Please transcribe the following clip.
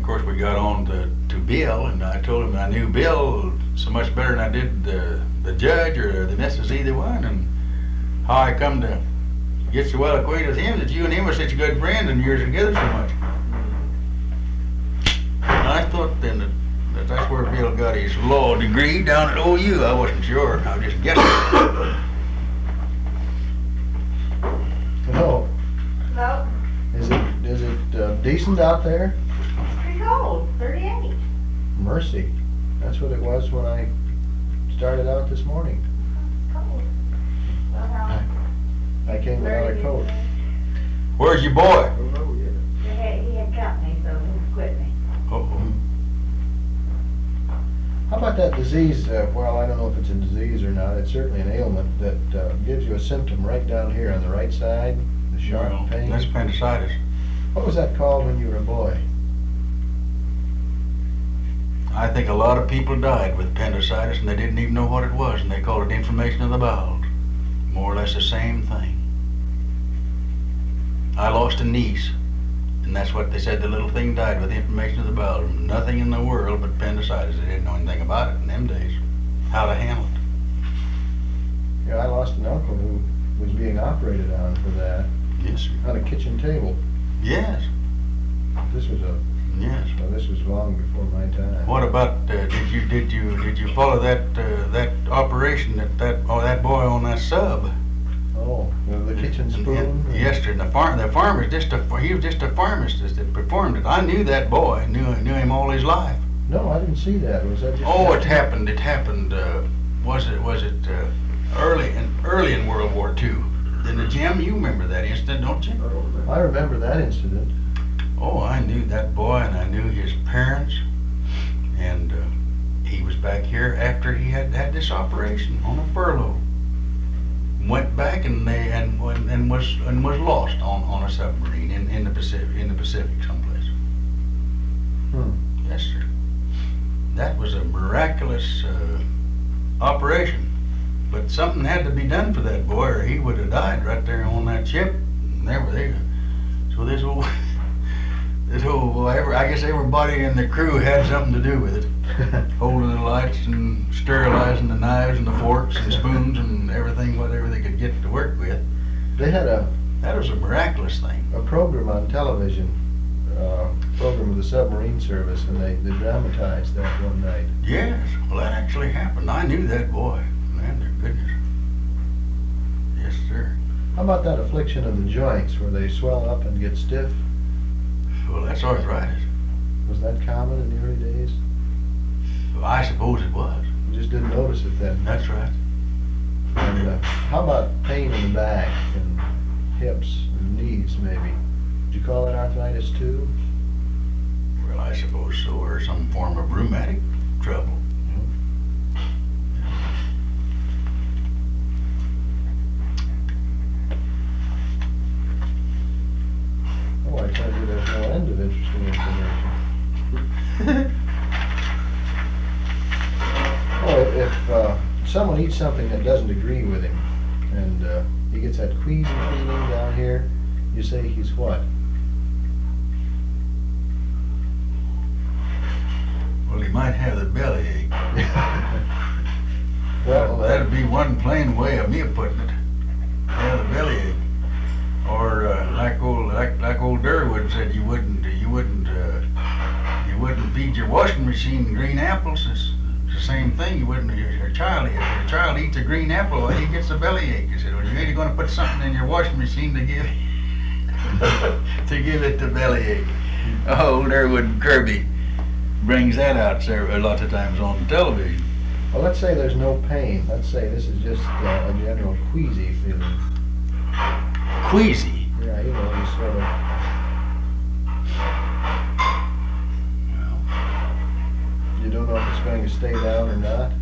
of course, we got on to Bill, and I told him I knew Bill so much better than I did the judge or the missus, either one, and how I come to get so well acquainted with him, that you and him are such good friends and you're together so much. And I thought then that that's where Bill got his law degree, down at OU. I wasn't sure. I was just guessing. No. No, Is it decent out there? it's pretty cold, 38. Mercy. That's what it was when I started out this morning. It's cold. Well, now, I came without a coat. Where's your boy? he had company, so he quit me. Uh-oh. How about that disease, well, I don't know if it's a disease or not, it's certainly an ailment that gives you a symptom right down here on the right side, the sharp Well, pain. that's appendicitis. What was that called when you were a boy? I think a lot of people died with appendicitis and they didn't even know what it was, and they called it inflammation of the bowels. More or less the same thing. I lost a niece, and that's what they said. The little thing died with inflammation of the bowels. Nothing in the world but appendicitis. They didn't know anything about it in them days, how to handle it. Yeah, I lost an uncle who was being operated on for that Yes, sir. on a kitchen table. Yes, This was yes. well, this was long before my time. What about did you follow that operation that boy on that sub? Oh, the kitchen spoon? Yes, sir. And the farmer's he was just a pharmacist that performed it. I knew that boy. Knew him all his life. No, I didn't see that. Was that just... Oh, it happened. It happened. Was it early in World War II? In the gym, you remember that incident, don't you? I remember that incident. Oh, I knew that boy, and I knew his parents, and he was back here after he had this operation on a furlough. Went back and was lost on a submarine in the Pacific someplace. Yes, sir. That was a miraculous operation, but something had to be done for that boy, or he would have died right there on that ship. There. So this whole I guess everybody in the crew had something to do with it. Holding the lights and sterilizing the knives and the forks and spoons and everything, whatever they could get to work with. They had That was a miraculous thing. a program on television, program of the submarine service, and they dramatized that one night. Yes, well that actually happened. I knew that boy. Man, their goodness. Yes, sir. How about that affliction of the joints where they swell up and get stiff? Well, that's arthritis. Was that common in the early days? Well, I suppose it was. You just didn't notice it then. That's right. And how about pain in the back and hips and knees maybe? Did you call that arthritis too? Well, I suppose so, or some form of rheumatic trouble. Oh, I tell you, there's no end of interesting information. Oh, if someone eats something that doesn't agree with him, and he gets that queasy feeling down here, you say he's what? Well, he might have the bellyache. Well, That'd be one plain way of me of putting it. Have the bellyache. Or like old Durwood said, you wouldn't feed your washing machine green apples. It's the same thing. You wouldn't. If your child eats a green apple, well, he gets a bellyache. He said, well, you're either going to put something in your washing machine to give it the bellyache. Oh, old Durwood Kirby brings that out a lot of times on television. Well, let's say there's no pain. Let's say this is just a general queasy feeling. Queasy. Yeah, you know, you sort of... Well, You don't know if it's going to stay down or not?